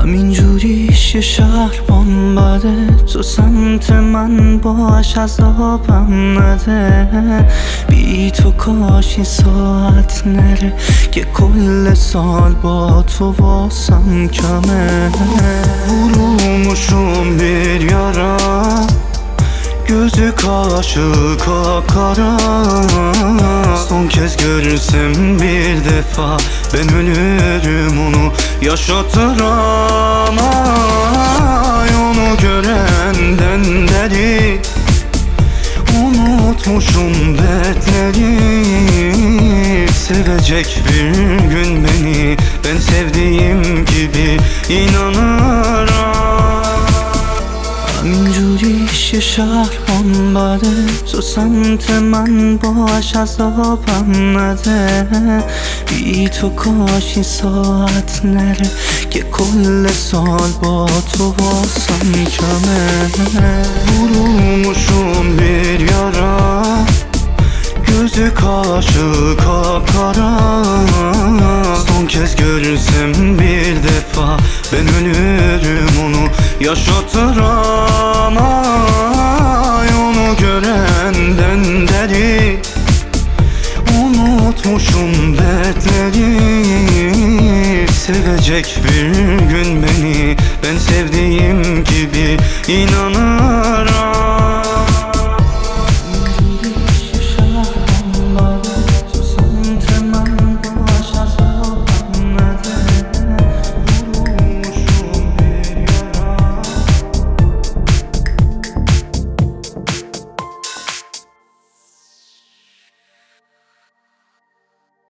همینجوری شهر بامباده، تو سمت من باش عذابم نده. بی تو کاش این ساعت نره که کل سال با تو واسم کمه. Vurulmuşum bir yara, gözü kaşı kapkara. Son kez görürsem bir defa ben ölürüm, onu yaşatırım. Ay, onu görenden beri unutmuşum dertleri. Sevecek bir gün beni, ben sevdiğim gibi inanırım. همینجوری شهر بامباده، تو سمت من باش عذابم نده. بی تو کاش این ساعت نره که کل سال با تو واسم کمه. Vurulmuşum bir yara, gözü kaşı kapkara. Son kez görürsem bir defa ben ölürüm, onu yaşatırım. Ay, onu görenden beri unutmuşum dertleri. Sevecek bir gün beni, ben sevdiğim gibi inanırım.